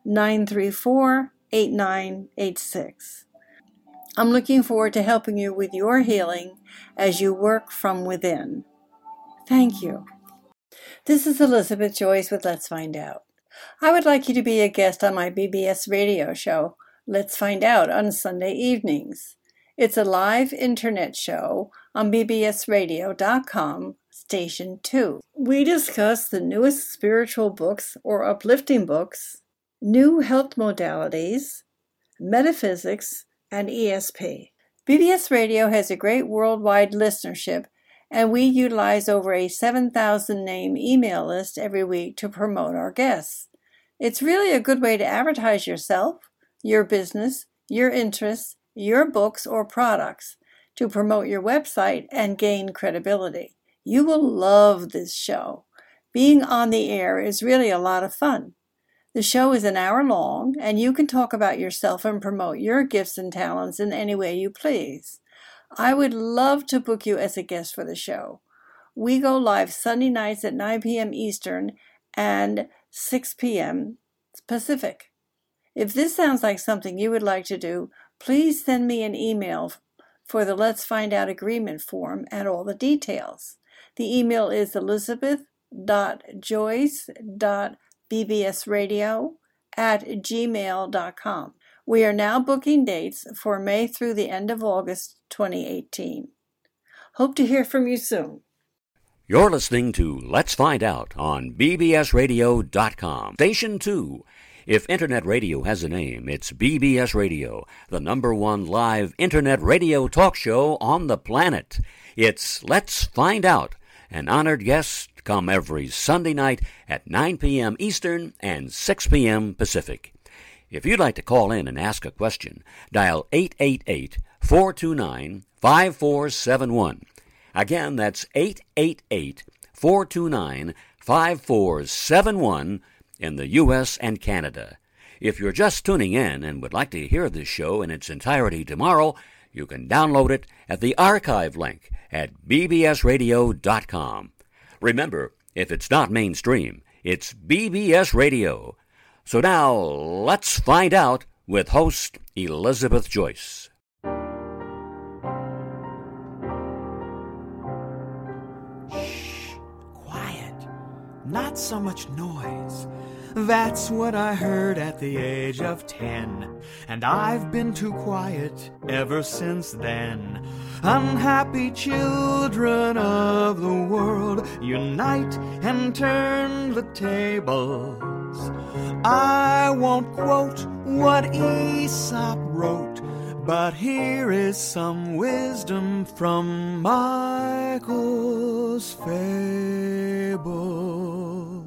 934-8986. I'm looking forward to helping you with your healing as you work from within. Thank you. This is Elizabeth Joyce with Let's Find Out. I would like you to be a guest on my BBS radio show, Let's Find Out, on Sunday evenings. It's a live internet show on bbsradio.com, Station 2. We discuss the newest spiritual books or uplifting books, new health modalities, metaphysics, and ESP. BBS Radio has a great worldwide listenership, and we utilize over a 7,000-name email list every week to promote our guests. It's really a good way to advertise yourself, your business, your interests, your books or products, to promote your website and gain credibility. You will love this show. Being on the air is really a lot of fun. The show is an hour long, and you can talk about yourself and promote your gifts and talents in any way you please. I would love to book you as a guest for the show. We go live Sunday nights at 9 p.m. Eastern and 6 p.m. Pacific. If this sounds like something you would like to do, please send me an email for the Let's Find Out agreement form and all the details. The email is elizabeth.joyce.bbsradio@gmail.com. We are now booking dates for May through the end of August 2018. Hope to hear from you soon. You're listening to Let's Find Out on bbsradio.com. Station 2. If Internet radio has a name, it's BBS Radio, the #1 live Internet radio talk show on the planet. It's Let's Find Out. An honored guest come every Sunday night at 9 p.m. Eastern and 6 p.m. Pacific. If you'd like to call in and ask a question, dial 888-429-5471. Again, that's 888-429-5471 in the U.S. and Canada. If you're just tuning in and would like to hear this show in its entirety tomorrow, you can download it at the archive link at bbsradio.com. Remember, if it's not mainstream, it's BBS Radio. So now, let's find out with host Elizabeth Joyce. Shh, quiet. Not so much noise. That's what I heard at the age of 10, and I've been too quiet ever since then. Unhappy children of the world, unite and turn the tables. I won't quote what Aesop wrote, but here is some wisdom from Michael's fables.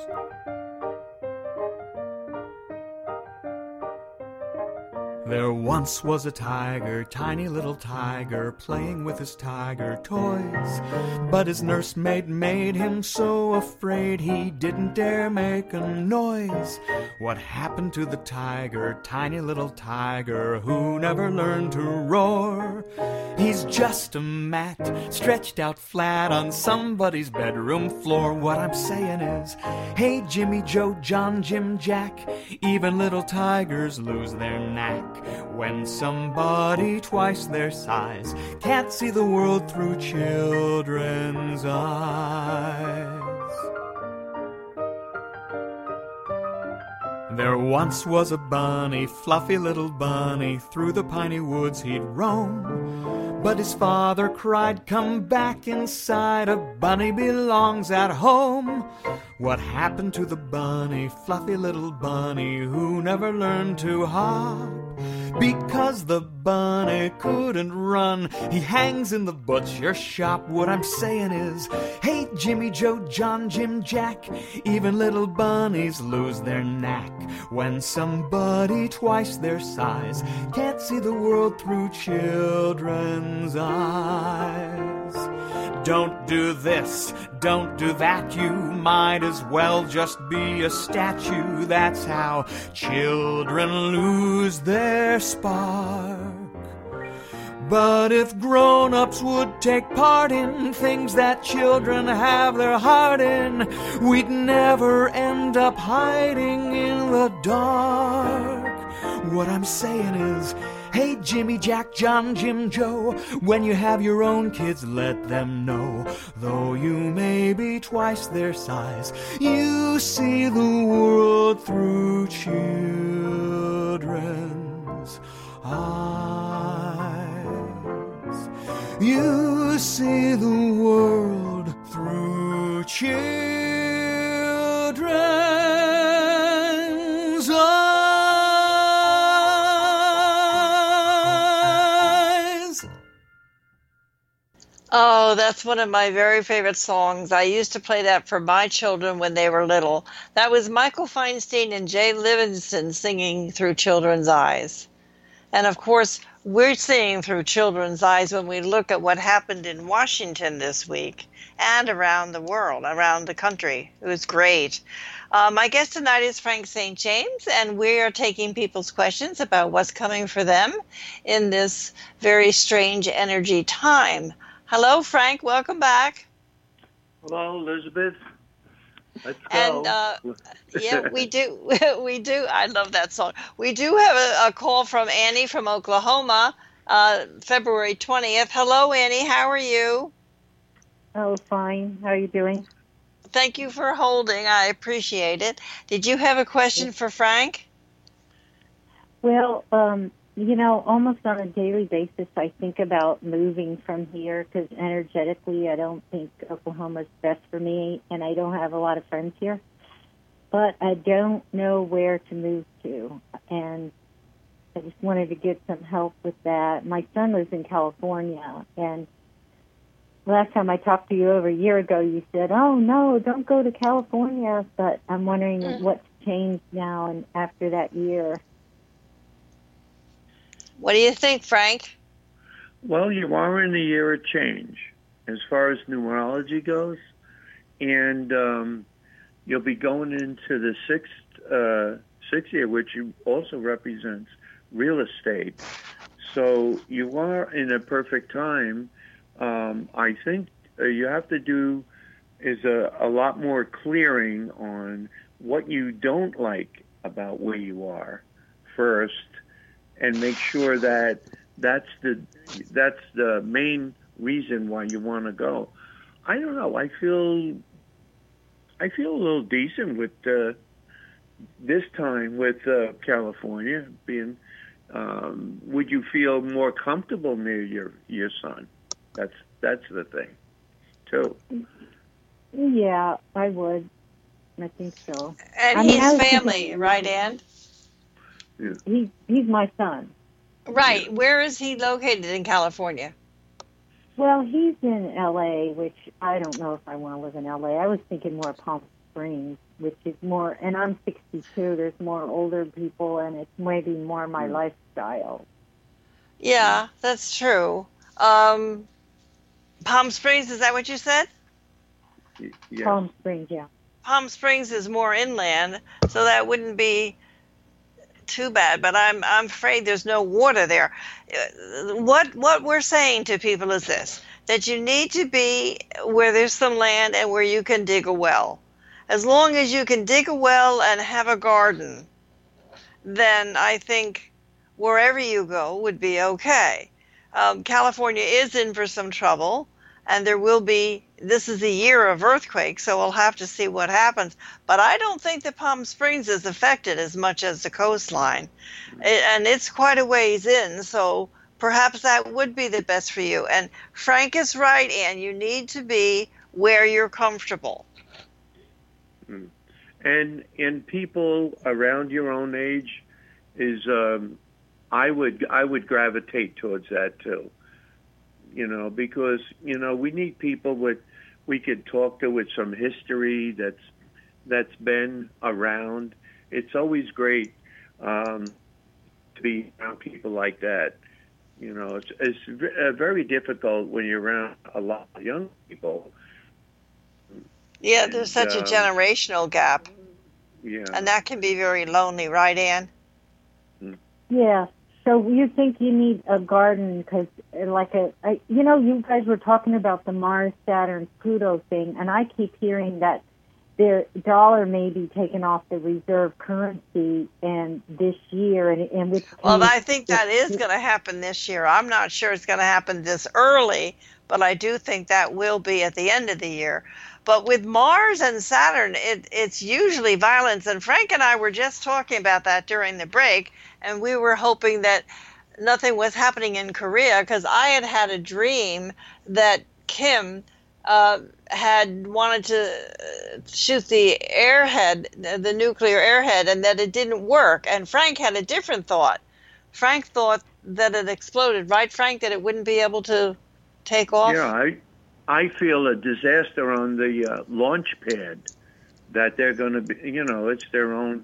There once was a tiger, tiny little tiger, playing with his tiger toys. But his nursemaid made him so afraid he didn't dare make a noise. What happened to the tiger, tiny little tiger, who never learned to roar? He's just a mat, stretched out flat on somebody's bedroom floor. What I'm saying is, hey Jimmy, Joe, John, Jim, Jack, even little tigers lose their knack when somebody twice their size can't see the world through children's eyes. There once was a bunny, fluffy little bunny, through the piney woods he'd roam. But his father cried, come back inside, a bunny belongs at home. What happened to the bunny, fluffy little bunny, who never learned to hop? Because the bunny couldn't run, he hangs in the butcher shop. What I'm saying is, hey Jimmy, Joe, John, Jim, Jack, even little bunnies lose their knack when somebody twice their size can't see the world through children's eyes. Don't do this, don't do that, you might as well just be a statue. That's how children lose their spark. But if grown-ups would take part in things that children have their heart in, we'd never end up hiding in the dark. What I'm saying is, hey, Jimmy, Jack, John, Jim, Joe, when you have your own kids, let them know. Though you may be twice their size, you see the world through children's eyes. You see the world through children's eyes. Oh, that's one of my very favorite songs. I used to play that for my children when they were little. That was Michael Feinstein and Jay Livingston singing Through Children's Eyes. And of course, we're seeing through children's eyes when we look at what happened in Washington this week and around the world, around the country. It was great. My guest tonight is Frank St. James, and we are taking people's questions about what's coming for them in this very strange energy time. Hello, Frank. Welcome back. Hello, Elizabeth. Let's go. And yeah, we do. We do. I love that song. We do have a call from Annie from Oklahoma, February 20th. Hello, Annie. How are you? Oh, fine. How are you doing? Thank you for holding. I appreciate it. Did you have a question for Frank? Well, almost on a daily basis, I think about moving from here because energetically, I don't think Oklahoma's best for me, and I don't have a lot of friends here. But I don't know where to move to, and I just wanted to get some help with that. My son lives in California, and last time I talked to you over a year ago, you said, oh, no, don't go to California. But I'm wondering what's changed now and after that year. What do you think, Frank? Well, you are in the year of change as far as numerology goes. And you'll be going into the sixth year, which also represents real estate. So you are in a perfect time. I think you have to do is a lot more clearing on what you don't like about where you are first, and make sure that that's the main reason why you want to go. I don't know. I feel a little decent with this time with California being. Would you feel more comfortable near your son? That's the thing, too. Yeah, I would. I think so. And he's family, right, Ann? Yeah. He's my son. Right. Where is he located in California? Well, he's in L.A., which I don't know if I want to live in L.A. I was thinking more Palm Springs, which is more, and I'm 62, there's more older people, and it's maybe more my lifestyle. Yeah, that's true. Palm Springs, is that what you said? Yes. Palm Springs, yeah. Palm Springs is more inland, so that wouldn't be too bad, but I'm afraid there's no water there. What we're saying to people is this, that you need to be where there's some land and where you can dig a well. As long as you can dig a well and have a garden, then I think wherever you go would be okay. California is in for some trouble, and this is a year of earthquakes, so we'll have to see what happens. But I don't think that Palm Springs is affected as much as the coastline. And it's quite a ways in, so perhaps that would be the best for you. And Frank is right, Ann. You need to be where you're comfortable. And people around your own age is, I would gravitate towards that too. Because, we need people we could talk to with some history that's been around. It's always great to be around people like that. It's very difficult when you're around a lot of young people. Yeah, there's such a generational gap. Yeah. And that can be very lonely, right, Ann? Yeah. So you think you need a garden because, you guys were talking about the Mars, Saturn, Pluto thing, and I keep hearing that their dollar may be taken off the reserve currency and this year, and which well, I think that is going to happen this year. I'm not sure it's going to happen this early, but I do think that will be at the end of the year. But with Mars and Saturn, it's usually violence. And Frank and I were just talking about that during the break, and we were hoping that nothing was happening in Korea because I had a dream that Kim had wanted to shoot the airhead, the nuclear airhead, and that it didn't work. And Frank had a different thought. Frank thought that it exploded, right, Frank, that it wouldn't be able to take off? Yeah, I feel a disaster on the launch pad, that they're going to be, it's their own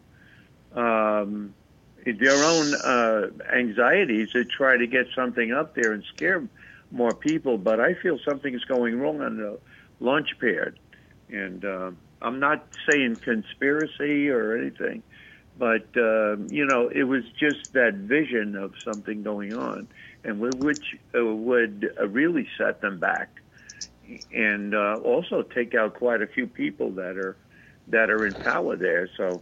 anxieties to try to get something up there and scare more people. But I feel something is going wrong on the launch pad. And I'm not saying conspiracy or anything, but, it was just that vision of something going on, and which would really set them back. And also take out quite a few people that are in power there. So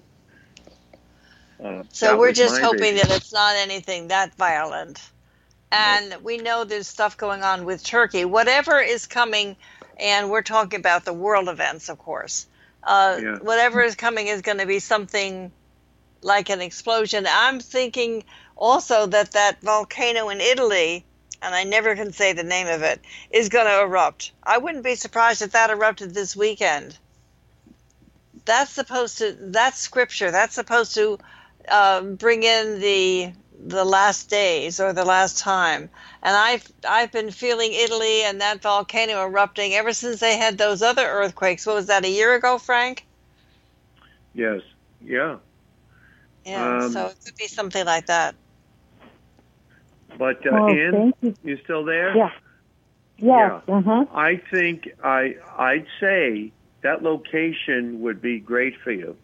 we're just hoping that it's not anything that violent. And we know there's stuff going on with Turkey. Whatever is coming, and we're talking about the world events, of course. Whatever is coming is going to be something like an explosion. I'm thinking also that volcano in Italy, and I never can say the name of it, is going to erupt. I wouldn't be surprised if that erupted this weekend. That's scripture. That's supposed to bring in the last days or the last time. And I've been feeling Italy and that volcano erupting ever since they had those other earthquakes. What was that, a year ago, Frank? Yes. Yeah. Yeah, so it could be something like that. But Ann, you still there? Yeah. Yes. Yeah. Uh-huh. I think I'd say that location would be great for you.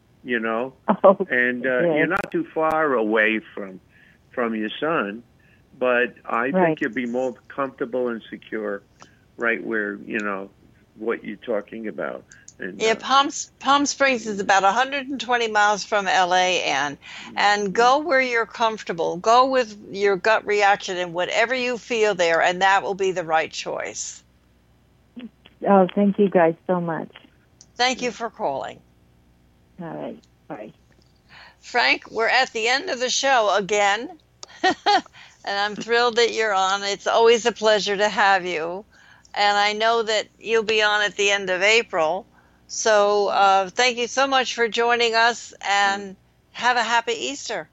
And you're not too far away from your son, but I think you'd be more comfortable and secure right where what you're talking about. And, Palm Springs is about 120 miles from LA, and go where you're comfortable. Go with your gut reaction and whatever you feel there, and that will be the right choice. Oh, thank you guys so much. Thank you for calling. All right. Bye. Frank, we're at the end of the show again, and I'm thrilled that you're on. It's always a pleasure to have you, and I know that you'll be on at the end of April. So thank you so much for joining us, and have a happy Easter.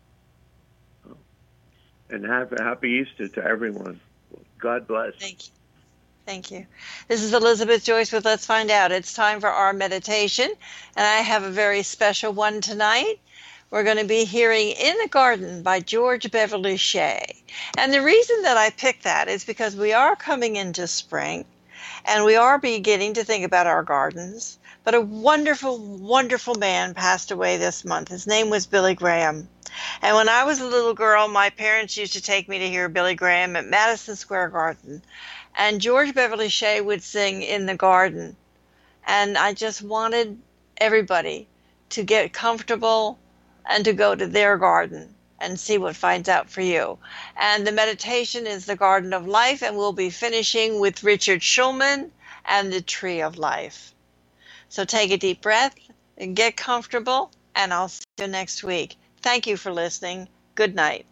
And have a happy Easter to everyone. God bless. Thank you. Thank you. This is Elizabeth Joyce with Let's Find Out. It's time for our meditation, and I have a very special one tonight. We're going to be hearing In the Garden by George Beverly Shea. And the reason that I picked that is because we are coming into spring, and we are beginning to think about our gardens. But a wonderful, wonderful man passed away this month. His name was Billy Graham. And when I was a little girl, my parents used to take me to hear Billy Graham at Madison Square Garden. And George Beverly Shea would sing In the Garden. And I just wanted everybody to get comfortable and to go to their garden and see what finds out for you. And the meditation is the Garden of Life, and we'll be finishing with Richard Schulman and the Tree of Life. So take a deep breath and get comfortable, and I'll see you next week. Thank you for listening. Good night.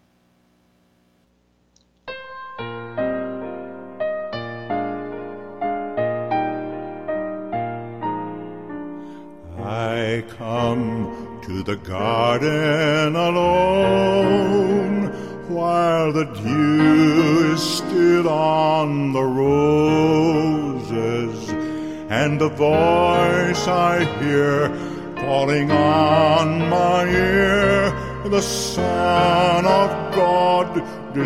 I come to the garden alone, while the dew is still on the roses, and the voice I hear falling on my ear, the Son of God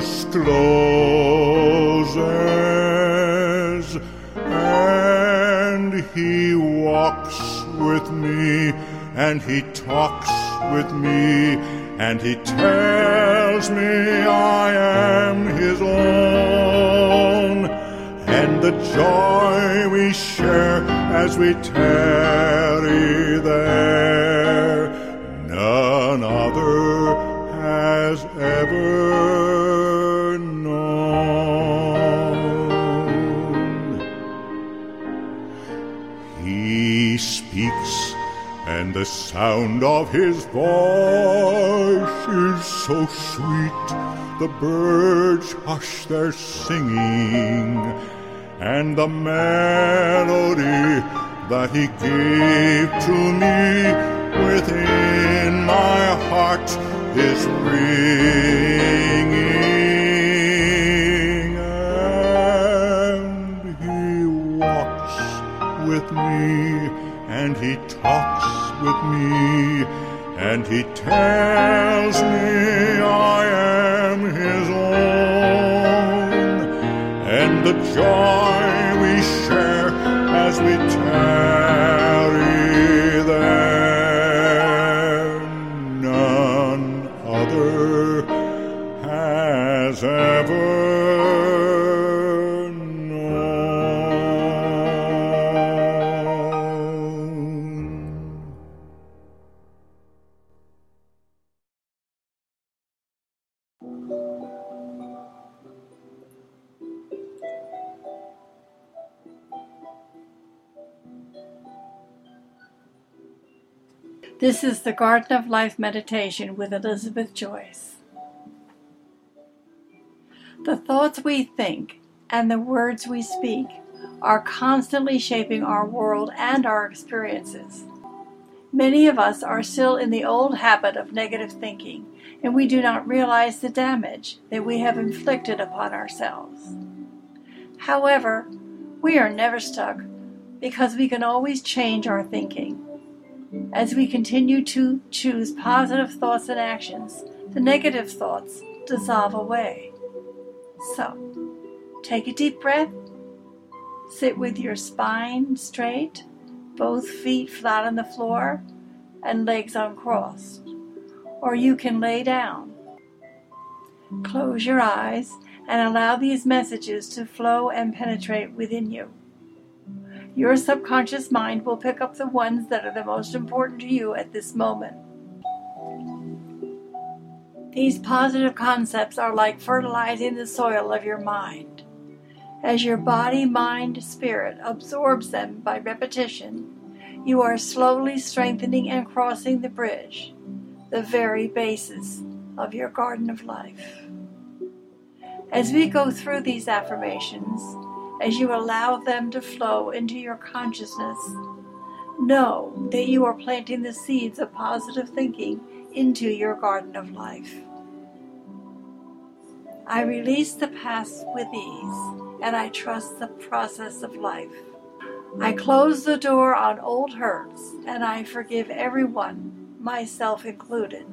discloses, and he walks with me, and he talks with me, and he tells me I am his own, and the joy we share as we tarry there, none other has ever known. He speaks, and the sound of his voice is so sweet, the birds hush their singing, and the melody that he gave to me within my heart is ringing, and he walks with me, and he talks with me, and he tells me I am his own, and the joy we share as we tarry there, none other has ever This is the Garden of Life meditation with Elizabeth Joyce. The thoughts we think and the words we speak are constantly shaping our world and our experiences. Many of us are still in the old habit of negative thinking, and we do not realize the damage that we have inflicted upon ourselves. However, we are never stuck because we can always change our thinking. As we continue to choose positive thoughts and actions, the negative thoughts dissolve away. So, take a deep breath, sit with your spine straight, both feet flat on the floor, and legs uncrossed. Or you can lay down. Close your eyes and allow these messages to flow and penetrate within you. Your subconscious mind will pick up the ones that are the most important to you at this moment. These positive concepts are like fertilizing the soil of your mind. As your body, mind, spirit absorbs them by repetition, you are slowly strengthening and crossing the bridge, the very basis of your garden of life. As we go through these affirmations, as you allow them to flow into your consciousness, know that you are planting the seeds of positive thinking into your garden of life. I release the past with ease, and I trust the process of life. I close the door on old hurts, and I forgive everyone, myself included.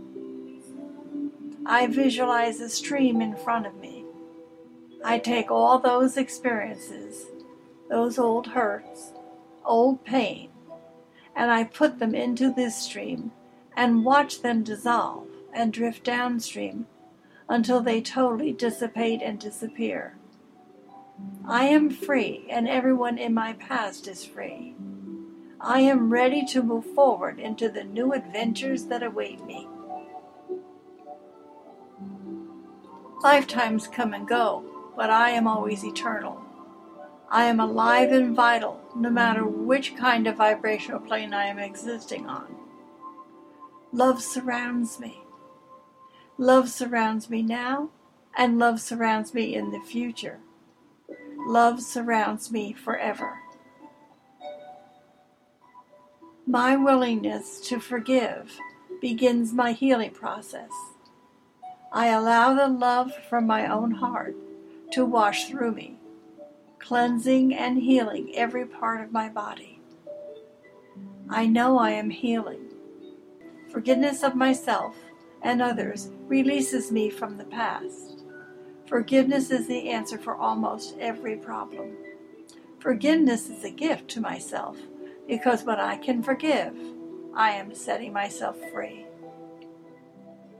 I visualize a stream in front of me. I take all those experiences, those old hurts, old pain, and I put them into this stream and watch them dissolve and drift downstream until they totally dissipate and disappear. I am free, and everyone in my past is free. I am ready to move forward into the new adventures that await me. Lifetimes come and go, but I am always eternal. I am alive and vital, no matter which kind of vibrational plane I am existing on. Love surrounds me. Love surrounds me now, and love surrounds me in the future. Love surrounds me forever. My willingness to forgive begins my healing process. I allow the love from my own heart to wash through me, cleansing and healing every part of my body. I know I am healing. Forgiveness of myself and others releases me from the past. Forgiveness is the answer for almost every problem. Forgiveness is a gift to myself, because when I can forgive, I am setting myself free.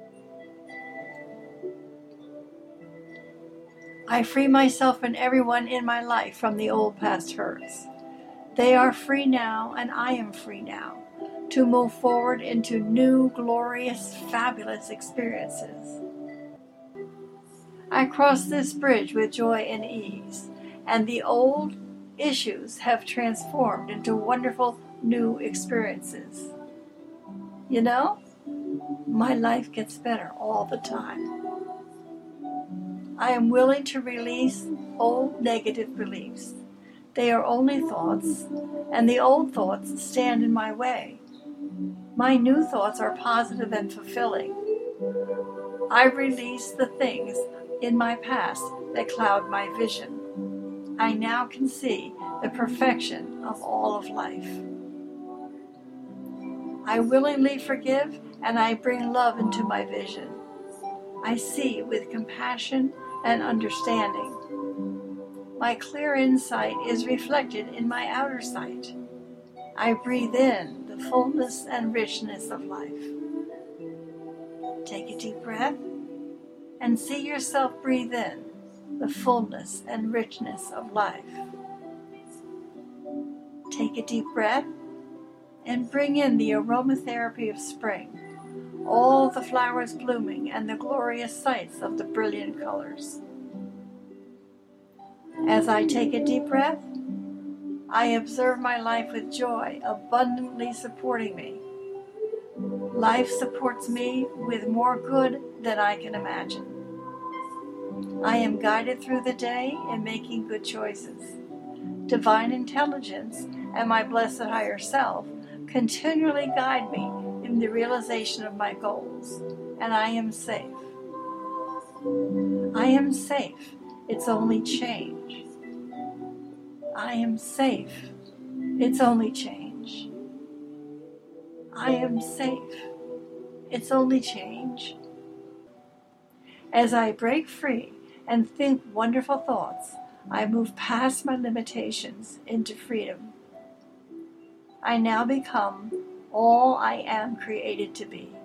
I free myself and everyone in my life from the old past hurts. They are free now, and I am free now to move forward into new, glorious, fabulous experiences. I cross this bridge with joy and ease, and the old issues have transformed into wonderful new experiences. You know, my life gets better all the time. I am willing to release old negative beliefs. They are only thoughts, and the old thoughts stand in my way. My new thoughts are positive and fulfilling. I release the things in my past that cloud my vision. I now can see the perfection of all of life. I willingly forgive, and I bring love into my vision. I see with compassion and understanding. My clear insight is reflected in my outer sight. I breathe in the fullness and richness of life. Take a deep breath and see yourself breathe in the fullness and richness of life. Take a deep breath and bring in the aromatherapy of spring, all the flowers blooming and the glorious sights of the brilliant colors. As I take a deep breath, I observe my life with joy, abundantly supporting me. Life supports me with more good than I can imagine. I am guided through the day in making good choices. Divine intelligence and my blessed higher self continually guide me in the realization of my goals, and I am safe. I am safe. It's only change. I am safe. It's only change. I am safe. It's only change. As I break free and think wonderful thoughts, I move past my limitations into freedom. I now become all I am created to be.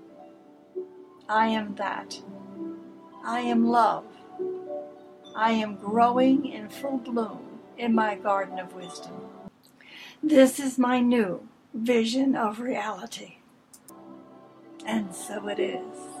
I am that. I am love. I am growing in full bloom in my garden of wisdom. This is my new vision of reality. And so it is.